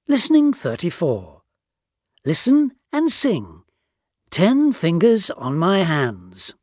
Listening 34. Listen and sing. 10 fingers on my hands.